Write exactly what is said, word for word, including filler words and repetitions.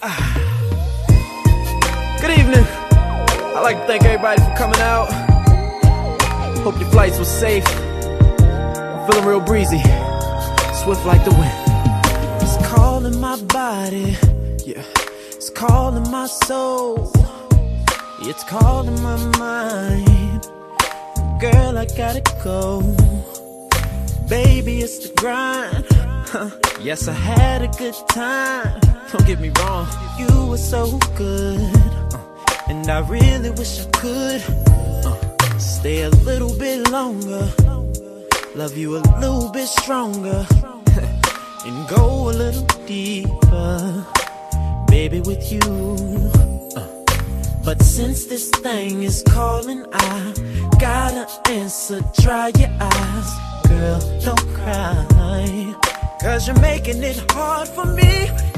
Good evening. I'd like to thank everybody for coming out. Hope your flights were safe. I'm feeling real breezy, swift like the wind. It's calling my body, yeah. It's calling my soul. It's calling my mind. Girl, I gotta go. Baby, it's the grind. Huh. Yes, I had a good time. Don't get me wrong, you were so good, uh, and I really wish I could uh, stay a little bit longer, love you a little bit stronger, and go a little deeper, baby, with you. uh, But since this thing is calling, I gotta answer. Dry your eyes, girl, don't cry, 'cause you're making it hard for me.